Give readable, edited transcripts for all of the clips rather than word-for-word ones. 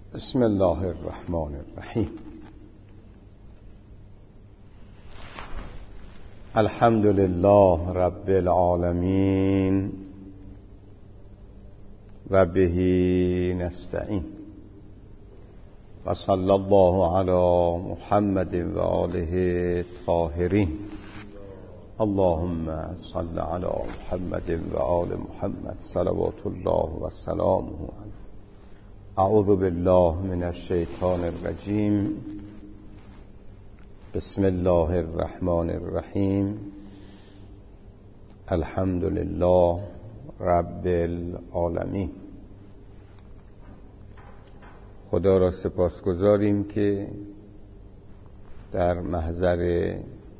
بسم الله الرحمن الرحیم. الحمد لله رب العالمین و به نستعین و صلی الله علی محمد و آله الطاهرین. اللهم صل علی محمد و آل محمد صلوات الله و سلامه علیه. اعوذ بالله من الشیطان الرجیم. بسم الله الرحمن الرحیم. الحمد لله رب العالمین. خدا را سپاسگزاریم که در محضر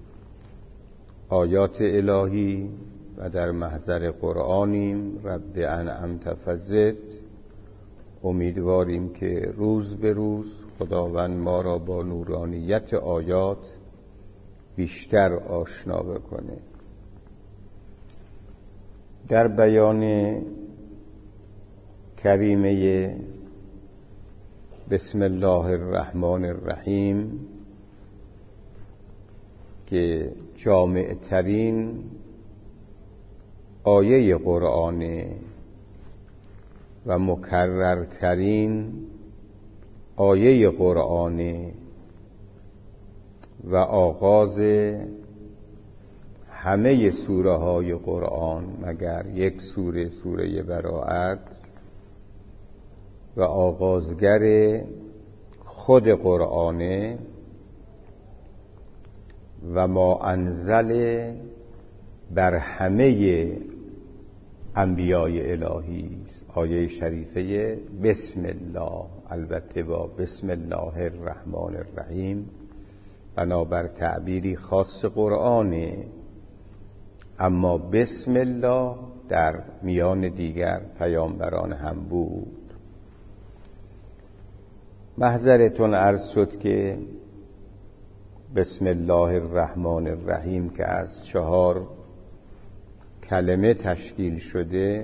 آیات الهی و در محضر قرآنیم. رب انعمت فزد. امیدواریم که روز به روز خداوند ما را با نورانیت آیات بیشتر آشنا بکنه. در بیان کریمه بسم الله الرحمن الرحیم که جامع ترین آیه قرآنه و مکررترین آیه قرآنه و آغاز همه سوره های قرآن مگر یک سوره، سوره براءت، و آغازگر خود قرآنه و ما انزل بر همه انبیای الهی. آیه شریفه بسم الله، البته با بسم الله الرحمن الرحیم، بنابر تعبیری خاص قرآنه، اما بسم الله در میان دیگر پیامبران هم بود. محضرتون عرض شد که بسم الله الرحمن الرحیم که از 4 کلمه تشکیل شده،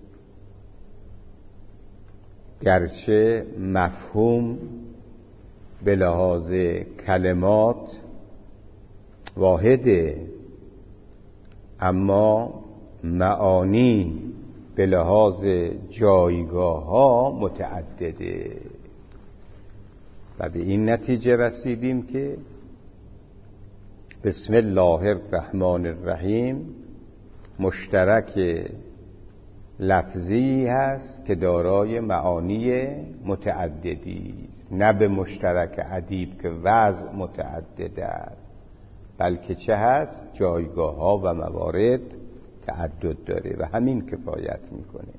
گرچه مفهوم به لحاظ کلمات واحده، اما معانی به لحاظ جایگاه ها متعدده و به این نتیجه رسیدیم که بسم الله الرحمن الرحیم مشترک لفظی هست که دارای معانی متعددی است، نه به مشترک ادیب که وضع متعدد است، بلکه چه هست؟ جایگاه ها و موارد تعدد داره و همین کفایت میکنه.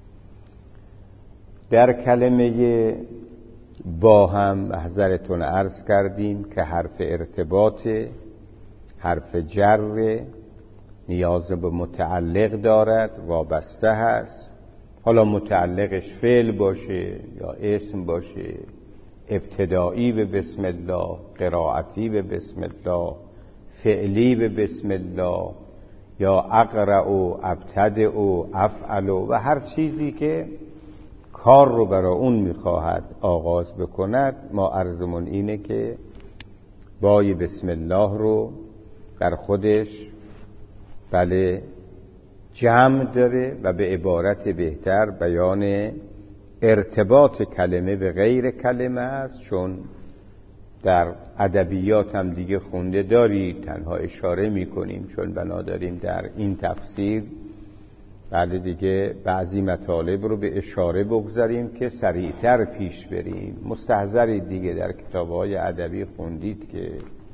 در کلمه با هم محضرتون عرض کردیم که حرف ارتباط، حرف جر، نیاز به متعلق دارد، وابسته هست. حالا متعلقش فعل باشه یا اسم باشه، ابتدایی به بسم الله، قرائتی به بسم الله، فعلی به بسم الله، یا اقرأ و ابتدأ و افعل و هر چیزی که کار رو برای اون میخواهد آغاز بکند. ما عرضمون اینه که بای بسم الله رو در خودش بله جمع داره و به عبارت بهتر بیان ارتباط کلمه به غیر کلمه است، چون در ادبیات هم دیگه خونده دارید، تنها اشاره میکنیم چون بنا داریم در این تفسیر بله دیگه بعضی مطالب رو به اشاره بگذاریم که سریعتر پیش بریم. مستحضرید دیگه در کتاب‌های ادبی خوندید که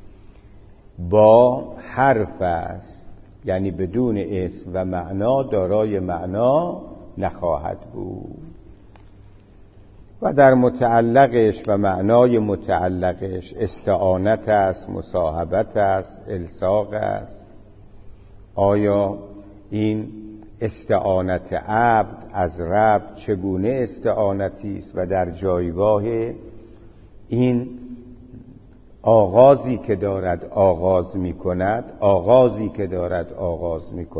با حرف است، یعنی بدون اسم و معنا دارای معنا نخواهد بود، و در متعلقش و معنای متعلقش استعانت است، مصاحبت است، الصاق است. آیا این استعانت عبد از رب چگونه استعانتی است و در جایگاه این آغازی که دارد آغاز می کند،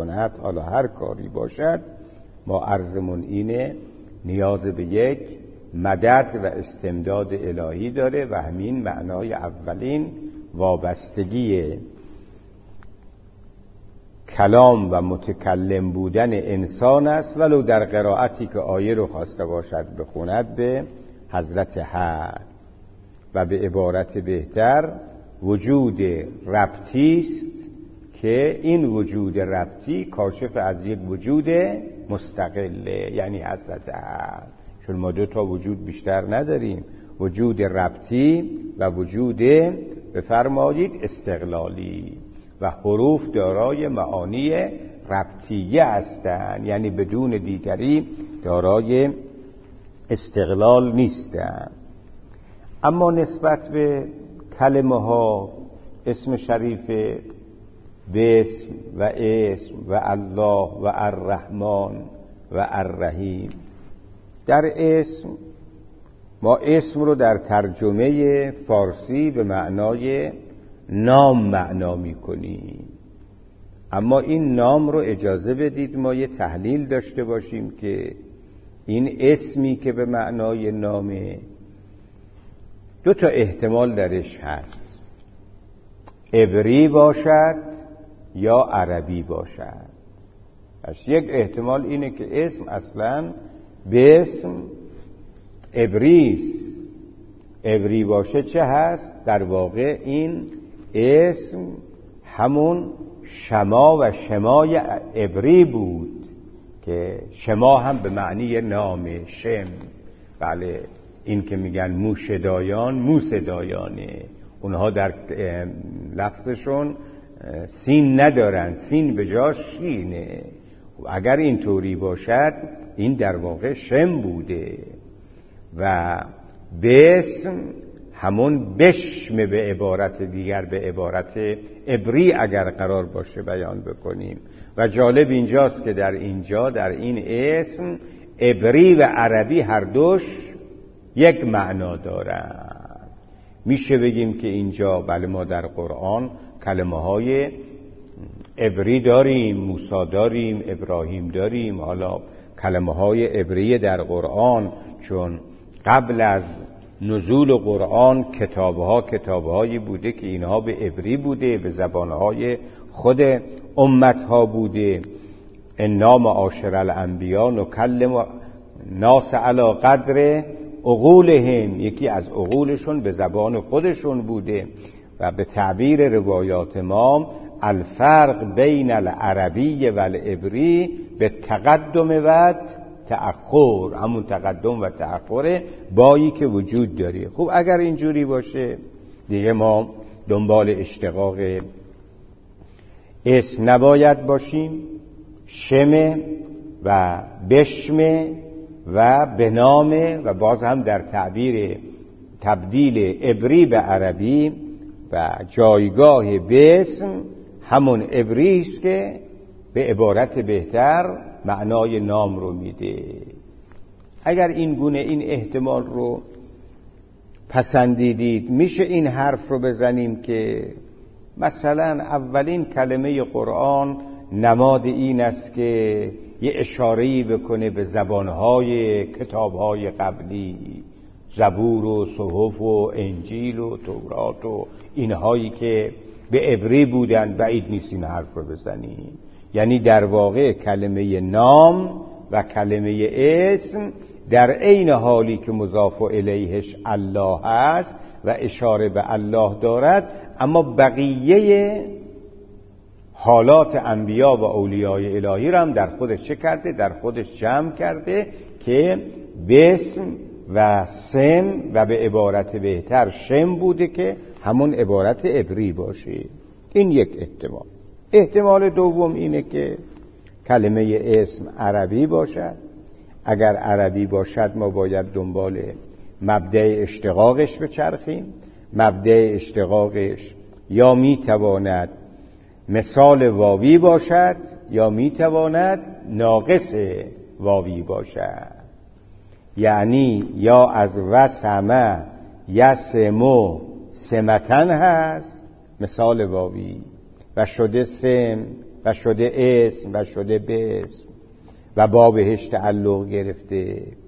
حالا هر کاری باشد، ما عرضمون اینه نیاز به یک مدد و استمداد الهی داره و همین معنای اولین وابستگی کلام و متکلم بودن انسان است، ولو در قرائتی که آیه رو خواسته باشد بخوند به حضرت حق. و به عبارت بهتر وجود ربطی است که این وجود ربطی کاشف از یک وجود مستقله، یعنی حضرت حق. چون ما دو تا وجود بیشتر نداریم، وجود ربطی و وجود بفرمایید استقلالی، و حروف دارای معانی ربطیه هستند، یعنی بدون دیگری دارای استقلال نیستند. اما نسبت به کلمه ها، اسم شریف بسم و اسم و الله و الرحمن و الرحیم، در اسم ما اسم رو در ترجمه فارسی به معنای نام معنا می‌کنیم، اما این نام رو اجازه بدید ما یه تحلیل داشته باشیم که این اسمی که به معنای نامه دو تا احتمال درش هست، عبری باشد یا عربی باشد. پس یک احتمال اینه که اسم اصلاً به اسم عبریست. عبری باشه چه هست؟ در واقع این اسم همون شما و شمای عبری بود که شما هم به معنی نام شم. بله، این که میگن موشدایان موسدایانه، اونها در لفظشون سین ندارن، سین به جاش شینه. اگر این طوری باشد این در واقع شم بوده. و بسم همون بشم به عبارت دیگر، به عبارت عبری اگر قرار باشه بیان بکنیم. و جالب اینجاست که در اینجا در این اسم عبری و عربی هر دوش یک معنا دارن. میشه بگیم که اینجا بله ما در قرآن کلمه های عبری داریم، موسی داریم، ابراهیم داریم. حالا کلمه های عبری در قرآن چون قبل از نزول قرآن کتابهایی بوده که اینها به عبری بوده، به زبانهای خود امتها بوده. انا معاشر الانبیا نکلم ناس علی قدر عقولهم، یکی از عقولشون به زبان خودشون بوده. و به تعبیر روایات ما الفرق بین العربی و العبری به تقدم و تأخر، همون تقدم و تأخر بایی که وجود داره. خب اگر اینجوری باشه دیگه ما دنبال اشتقاق اسم نباید باشیم. شمه و بشمه و بنامه و باز هم در تعبیر تبدیل عبری به عربی و جایگاه بسم همون عبری است که به عبارت بهتر معنای نام رو میده. اگر این گونه این احتمال رو پسندیدید میشه این حرف رو بزنیم که مثلا اولین کلمه قرآن نماد این است که یه اشاره‌ای بکنه به زبانهای کتابهای قبلی، زبور و صحف و انجیل و تورات و اینهایی که به عبری بودن. بعید نیست این حرف رو بزنیم. یعنی در واقع کلمه نام و کلمه اسم در عین حالی که مضاف الیهش الله است و اشاره به الله دارد، اما بقیه حالات انبیا و اولیای الهی را هم در خودش چه کرده؟ در خودش جمع کرده که بسم و سم و به عبارت بهتر شم بوده که همون عبارت عبری باشه. این یک احتمال. احتمال دوم اینه که کلمه اسم عربی باشد. اگر عربی باشد ما باید دنبال مبدأ اشتقاقش بچرخیم. مبدأ اشتقاقش یا میتواند مثال واوی باشد یا میتواند ناقص واوی باشد. یعنی یا از وسمه یسمو سمتن هست مثال واوی و شده سم و شده اسم و شده بسم و با بهش تعلق گرفته،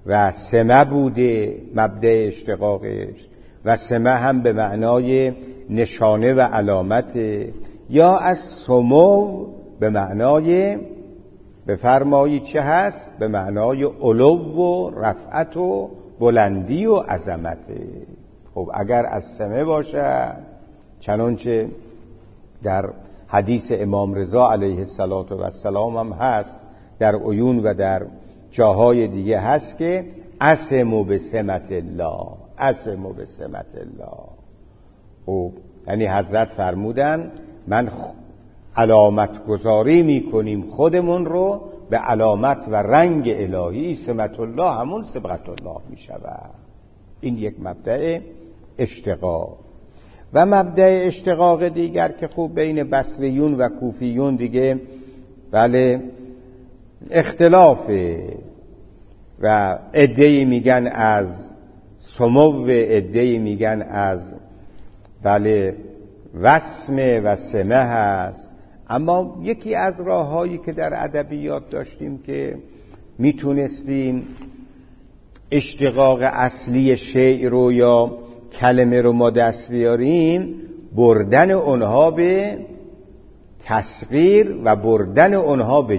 و سمه بوده مبدأ اشتقاقش، و سمه هم به معنای نشانه و علامت، یا از سمو به معنای بفرمایید چه هست؟ به معنای علو و رفعت و بلندی و عظمت. خب اگر از سمه باشه، چنانچه در حدیث امام رضا علیه السلام هم هست، در عیون و در جاهای دیگه هست که اسمو به سمت الله، اسمو به سمت الله. خب یعنی حضرت فرمودن من علامت گذاری میکنیم خودمون رو به علامت و رنگ الهی، سمت الله همون صبغت الله میشود. این یک مبدأ اشتقاق. و مبدأ اشتقاق دیگر که خوب بین بصریون و کوفیون دیگه بله اختلافه، و عده‌ای میگن از سمو، عده‌ای میگن از بله وسمه و سمه هست. اما یکی از راههایی که در ادبیات داشتیم که میتونستیم اشتقاق اصلی شیء رو یا کلمه رو ما دست بیاریم، بردن اونها به تصغیر و بردن اونها به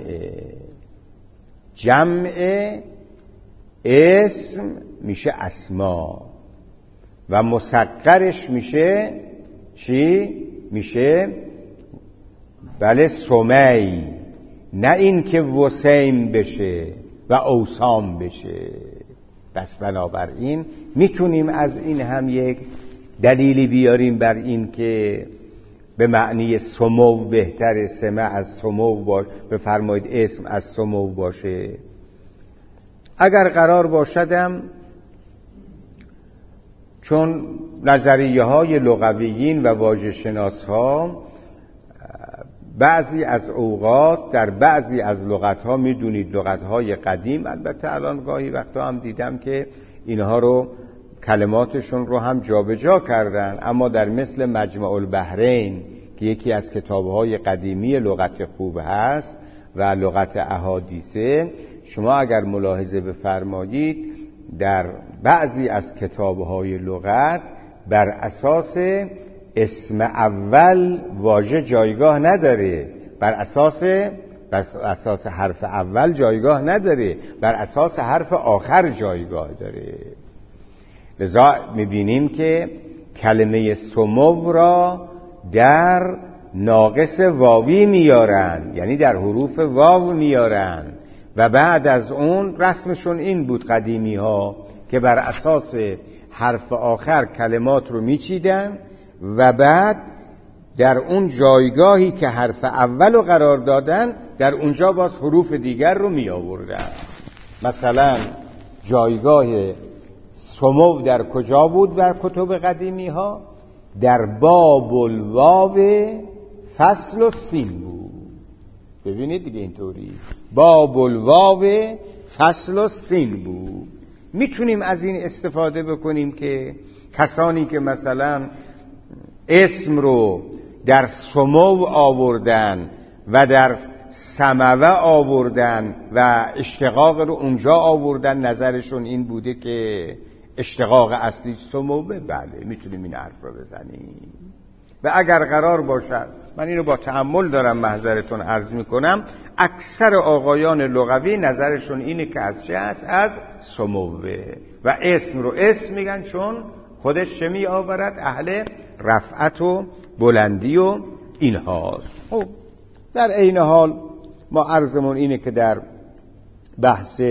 جمع اسم میشه اسما و مصغرش میشه چی؟ میشه بله سمی، نه این که وسیم بشه و اوسام بشه. پس بنابراین میتونیم از این هم یک دلیلی بیاریم بر این که به معنی سمو بهتره سمه از سمو باشه، بفرمایید اسم از سمو باشه. اگر قرار باشدم، چون نظریه های لغویین و واژه شناس ها بعضی از اوقات در بعضی از لغت ها میدونید لغت های قدیم، البته الان گاهی وقتا هم دیدم که اینها رو کلماتشون رو هم جابجا کردن، اما در مثل مجمع البحرین که یکی از کتابهای قدیمی لغت خوب هست و لغت احادیثه، شما اگر ملاحظه بفرمایید در بعضی از کتابهای لغت بر اساس اسم اول واژه جایگاه نداره، بر اساس حرف اول جایگاه نداره، بر اساس حرف آخر جایگاه داره. لذا میبینیم که کلمه سمو را در ناقص واوی میارن، یعنی در حروف واو میارن، و بعد از اون رسمشون این بود قدیمی ها که بر اساس حرف آخر کلمات رو میچیدن و بعد در اون جایگاهی که حرف اول رو قرار دادن در اونجا باز حروف دیگر رو می آوردن. مثلا جایگاه سمو در کجا بود در کتب قدیمی ها؟ در باب الواو فصل و سین بود. ببینید دیگه اینطوری باب الواو فصل و سین بود. میتونیم از این استفاده بکنیم که کسانی که مثلا اسم رو در سمو آوردن و در سموه آوردن و اشتقاق رو اونجا آوردن، نظرشون این بوده که اشتقاق اصلی سموه. بله میتونیم این حرف رو بزنیم. و اگر قرار باشد، من اینو با تأمل دارم محضرتون عرض میکنم، اکثر آقایان لغوی نظرشون اینه که از چه هست؟ از سموه. و اسم رو اسم میگن چون خودش چه می آورد؟ اهل رفعت و بلندی و اینها. خب در عین حال ما عرضمون اینه که در بحث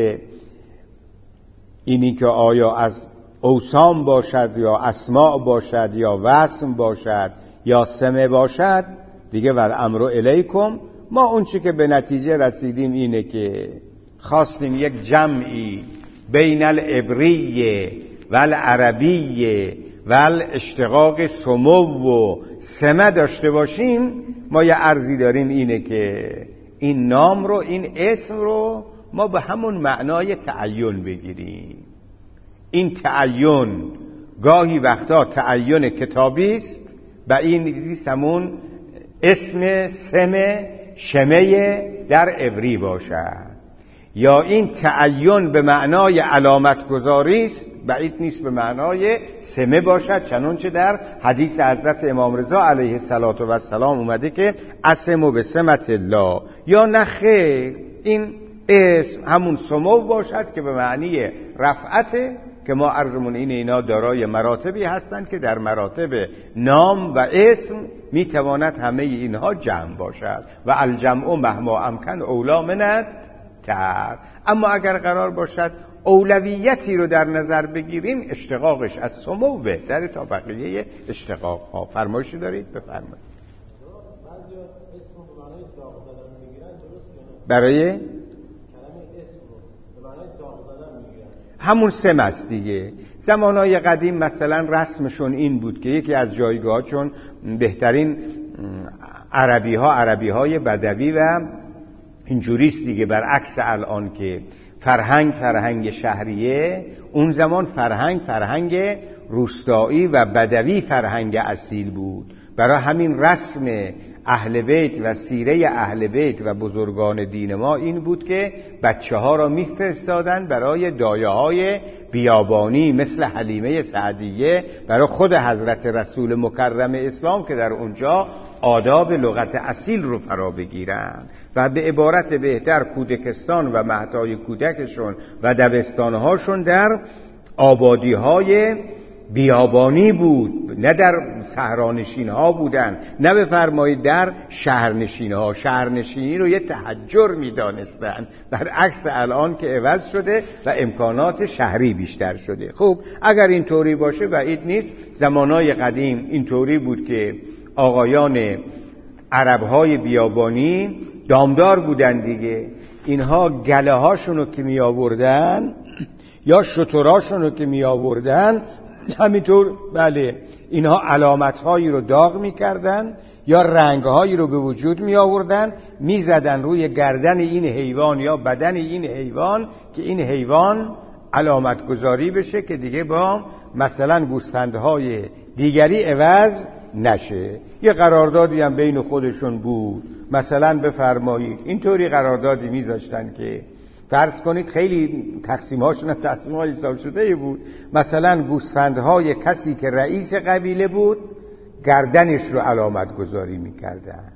اینی که آیا از اوسام باشد یا اسماء باشد یا وسم باشد یا سمه باشد دیگه والامر الیکم، ما اون چی که به نتیجه رسیدیم اینه که خواستیم یک جمعی بین العبریه والعربیه والاشتقاق سمو و سمه داشته باشیم. ما یه عرضی داریم اینه که این نام رو، این اسم رو ما به همون معنای تعین بگیریم. این تعین گاهی وقتا تعین کتابی است و این نیست همون اسم سمه شمه در عبری باشد، یا این تعین به معنای علامت گذاری است، بعید نیست به معنای سمه باشد، چنانچه در حدیث حضرت امام رضا علیه السلام اومده که اسمو به سمت الله، یا نه خیر، این اسم همون سمو باشد که به معنی رفعته، که ما عرضمون اینا دارای مراتبی هستند که در مراتب نام و اسم میتواند همه اینها جمع باشد و الجمع مهما امکن اولا منت تر. اما اگر قرار باشد اولویتی رو در نظر بگیریم، اشتقاقش از سمو بهتره تا بقیه اشتقاق ها. فرمایشی دارید؟ بفرمایید. برای همون سم است دیگه. زمانهای قدیم مثلا رسمشون این بود که یکی از جایگاه، چون بهترین عربی های بدوی و اینجوریست دیگه، برعکس الان که فرهنگ شهریه، اون زمان فرهنگ روستایی و بدوی فرهنگ اصیل بود. برای همین رسم اهل بیت و سیره اهل بیت و بزرگان دین ما این بود که بچه ها را میفرستادن برای دایه های بیابانی مثل حلیمه سعدیه برای خود حضرت رسول مکرم اسلام که در اونجا آداب لغت اصیل رو فرا بگیرن و به عبارت بهتر کودکستان و مهدهای کودکشون و دبستانهاشون در آبادی‌های بیابانی بود، نه در صحرانشین ها بودن، نه بفرمایید در شهرنشین ها. شهرنشینی رو یه تحجر می دانستن، برعکس الان که عوض شده و امکانات شهری بیشتر شده. خب اگر این طوری باشه بعید نیست. زمانهای قدیم این طوری بود که آقایان عربهای بیابانی دامدار بودن دیگه، اینها گله هاشونو که می آوردن یا شتراشونو که می آوردن همینطور بله اینها علامت‌هایی رو داغ می‌کردن یا رنگ‌هایی رو به وجود می‌آوردن، می‌زدن روی گردن این حیوان یا بدن این حیوان که این حیوان علامت گذاری بشه که دیگه با مثلا گوسفندهای دیگری عوض نشه. یه قراردادی هم بین خودشون بود، مثلا بفرمایید اینطوری قراردادی می‌ذاشتن که فرض کنید خیلی تقسیم‌هاشون تقسیم‌های حساب شده بود، مثلا گوسفندهای کسی که رئیس قبیله بود گردنش رو علامت گذاری می‌کردن،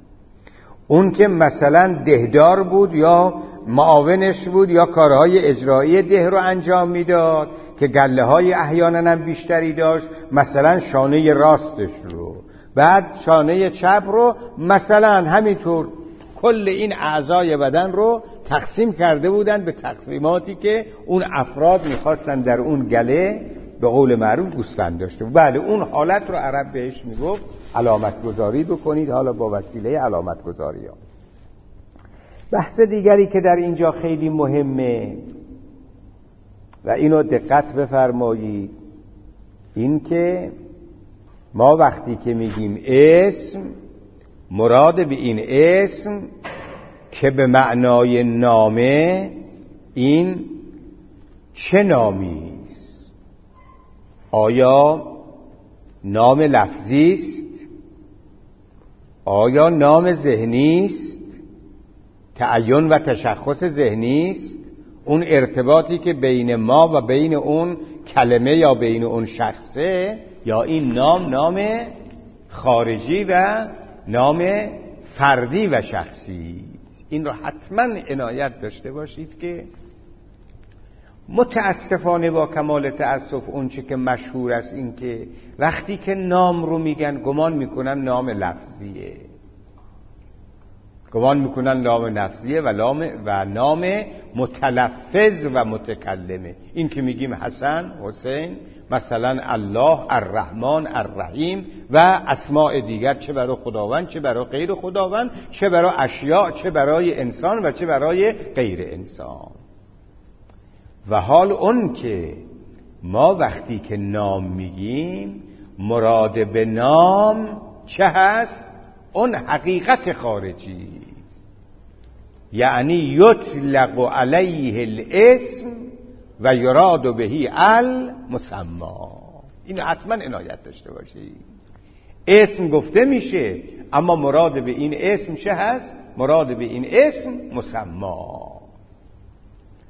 اون که مثلا دهدار بود یا معاونش بود یا کارهای اجرایی ده رو انجام میداد که گله‌های احیانا هم بیشتری داشت، مثلا شانه راستش رو، بعد شانه چپ رو، مثلا همینطور کل این اعضای بدن رو تقسیم کرده بودن به تقسیماتی که اون افراد میخواستن در اون گله به قول معروف گوسفند داشته. بله اون حالت رو عرب بهش میگفت علامت گذاری بکنید، حالا با وسیله علامت گذاری ها. بحث دیگری که در اینجا خیلی مهمه و اینو دقت بفرمایید، این که ما وقتی که میگیم اسم، مراد به این اسم که به معنای نامه، این چه نامی است؟ آیا نام لفظی است؟ آیا نام ذهنی است؟ تعین و تشخص ذهنی است؟ اون ارتباطی که بین ما و بین اون کلمه یا بین اون شخصه، یا این نام خارجی و نام فردی و شخصی؟ این رو حتما عنایت داشته باشید که متاسفانه با کمال تأسف اون چه که مشهور است این که وقتی که نام رو میگن گمان میکنن نام لفظیه، گمان میکنن نام لفظیه و نام متلفظ و متکلمه. این که میگیم حسن، حسین، مثلا الله، الرحمن، الرحیم و اسماء دیگر، چه برای خداوند چه برای غیر خداوند، چه برای اشیاء چه برای انسان و چه برای غیر انسان. و حال اون که ما وقتی که نام میگیم مراد به نام چه هست؟ اون حقیقت خارجی، یعنی یطلق علیه الاسم و یراد بهی المسمی. اینو حتما عنایت داشته باشید. اسم گفته میشه اما مراد به این اسم چه هست؟ مراد به این اسم مسمی.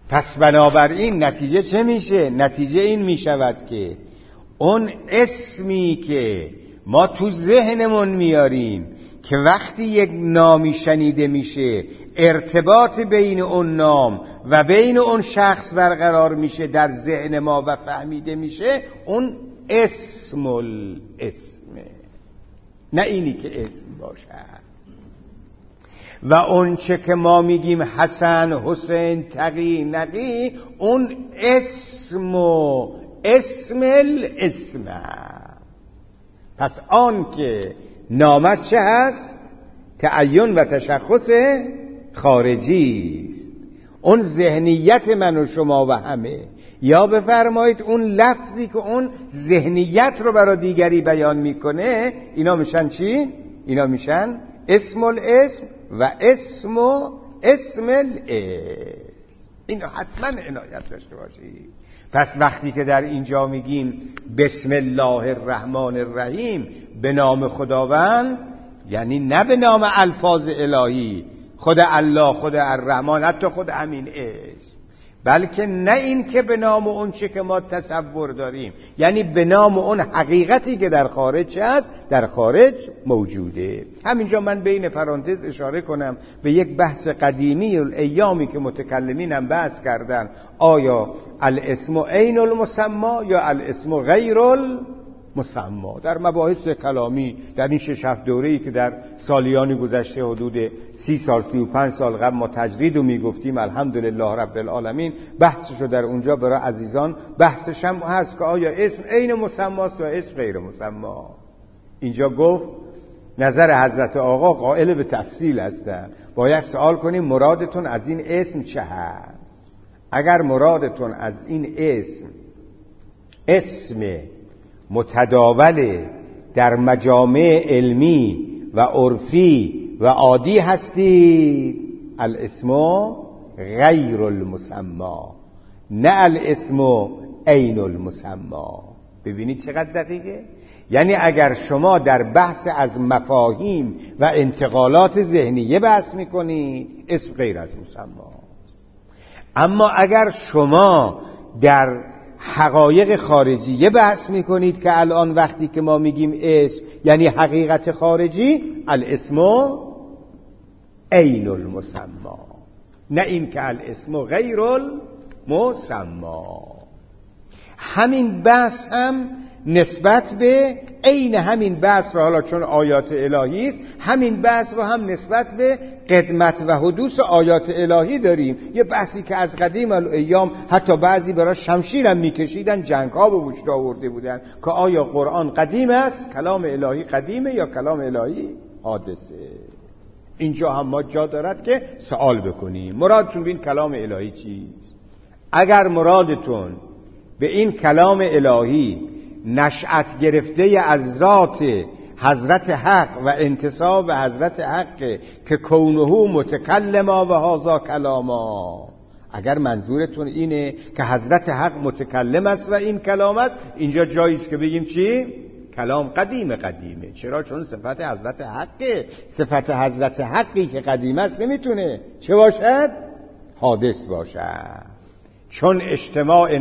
پس بنابراین نتیجه چه میشه؟ نتیجه این میشود که اون اسمی که ما تو ذهنمون میاریم که وقتی یک نامی شنیده میشه ارتباط بین اون نام و بین اون شخص برقرار میشه در ذهن ما و فهمیده میشه، اون اسم الاسمه، نه اینی که اسم باشد. و اون چه که ما میگیم حسن، حسین، تقی، نقی، اون اسم الاسم. پس آن که نامش چه هست؟ تعین و تشخص خارجی است. اون ذهنیت من و شما و همه، یا بفرمایید اون لفظی که اون ذهنیت رو برای دیگری بیان میکنه، اینا میشن چی؟ اینا میشن اسم الاسم و اسم الاسم. اینو حتما عنایت داشته باشید. پس وقتی که در اینجا میگیم بسم الله الرحمن الرحیم، به نام خداوند، یعنی نه به نام الفاظ الهی، خود الله، خود الرحمن، حتی خود همین اسم، بلکه نه این که به نام اون چه که ما تصور داریم، یعنی به نام اون حقیقتی که در خارج هست، در خارج موجوده. همینجا من بین پرانتز اشاره کنم به یک بحث قدیمی الایامی که متکلمین هم بحث کردن، آیا الاسم عین المسما یا الاسم غیر المسما؟ در مباحث کلامی در این 6-7 دوره‌ای که در سالیانی گذشته حدود 30 سال 35 سال قبل ما تجرید رو میگفتیم، الحمدلله رب العالمین، بحثشو در اونجا برای عزیزان بحثش هم هست که آیا اسم عین مسماست یا اسم غیر مسما. اینجا گفت نظر حضرت آقا قائل به تفصیل هستن، باید سوال کنیم مرادتون از این اسم چه هست. اگر مرادتون از این اسم متداول در مجامع علمی و عرفی و عادی هستید، الاسم غیر المسما، نه الاسم عین المسما. ببینید چقدر دقیقه. یعنی اگر شما در بحث از مفاهیم و انتقالات ذهنیه بحث میکنید، اسم غیر از مسما. اما اگر شما در حقایق خارجیه بحث میکنید که الان وقتی که ما میگیم اسم یعنی حقیقت خارجی، الاسم عین المسما، نه این که الاسم غیر المسما. همین بحث هم نسبت به عین همین بحث رو، حالا چون آیات الهی است، همین بحث رو هم نسبت به قدمت و حدوث آیات الهی داریم. یه بحثی که از قدیم الایام حتی بعضی برای شمشیر هم میکشیدن، جنگ ها به وجود آورده بودن که آیا قرآن قدیم است، کلام الهی قدیمه یا کلام الهی حادثه. اینجا هم ما جا دارد که سوال بکنیم مرادتون به این کلام الهی چیست. اگر مرادتون به این کلام الهی نشأت گرفته از ذات حضرت حق و انتصاب حضرت حق که کونه متکلما و هذا کلاما، اگر منظورتون اینه که حضرت حق متکلم است و این کلام است، اینجا جاییست که بگیم چی؟ کلام قدیمه. چرا؟ چون صفت حضرت حقه. صفت حضرت حقی که قدیم است نمیتونه چه باشد؟ حادث باشد. چون اجتماع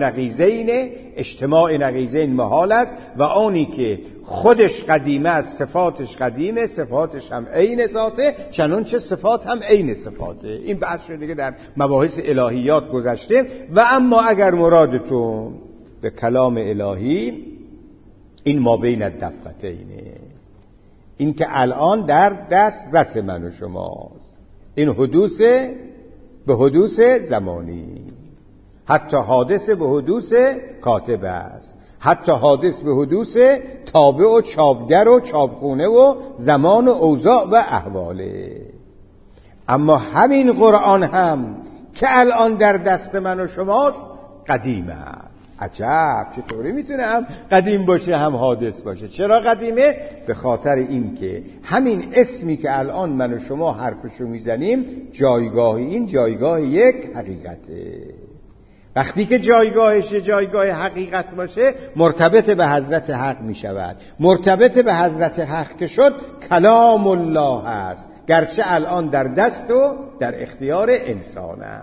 نقیضین محال است و آنی که خودش قدیمه است، صفاتش قدیمه، صفاتش هم عین ذاته، چنانچه صفات هم عین صفاته. این بحث شده دیگه در مباحث الهیات گذشته. و اما اگر مرادتون به کلام الهی این ما بین الدفتینه، این که الان در دست رس من و شماست، این حدوث به حدوث زمانی، حتی حادث به حدوث کاتب است، حتی حادث به حدوث تابع و چاپگر و چاپخونه و زمان و اوضاع و احواله. اما همین قرآن هم که الان در دست من و شماست قدیم است. عجب، چطوری میتونه هم قدیم باشه هم حادث باشه؟ چرا قدیمه؟ به خاطر این که همین اسمی که الان من و شما حرفشو میزنیم، جایگاه این جایگاه یک حقیقته. وقتی که جایگاهش جایگاه حقیقت باشه، مرتبط به حضرت حق می شود. مرتبط به حضرت حق که شد، کلام الله است، گرچه الان در دست و در اختیار انسان است.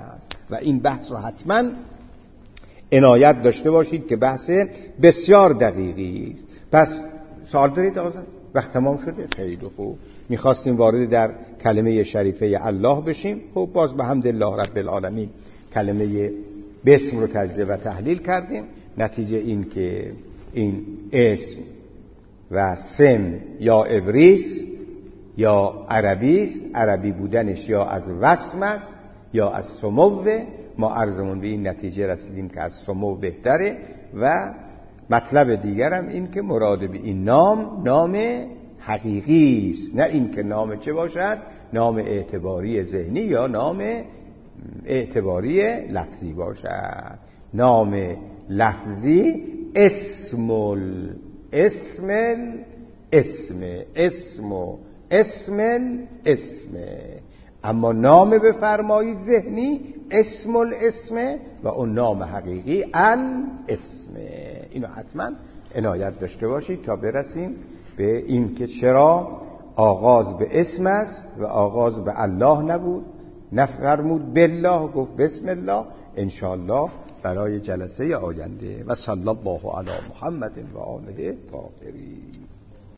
و این بحث رو حتما عنایت داشته باشید که بحث بسیار دقیقی است. پس سوال دارید آقا؟ وقت تمام شده؟ خیلی خوب. میخواستیم وارد در کلمه شریفه الله بشیم. خب باز به حمدالله رب العالمین کلمه بسم رو تجزیه و تحلیل کردیم. نتیجه این که این اسم و سم یا عبریست یا عربیست، عربی بودنش یا از وسم است یا از سموه. ما عرضمون به این نتیجه رسیدیم که از سمو بهتره. و مطلب دیگرم این که مراد به این نام حقیقی است، نه این که نام چه باشد، نام اعتباری ذهنی یا نام اعتباری لفظی باشد. نام لفظی اسم، اما نام بفرمایید ذهنی اسم الاسم و اون نام حقیقی الاسم. اینو حتما عنایت داشته باشید تا برسیم به این که چرا آغاز به اسم است و آغاز به الله نبود، نفرمود بالله، گفت بسم الله. انشاءالله برای جلسه آینده. و صلی الله علی محمد و آله الطاهرین.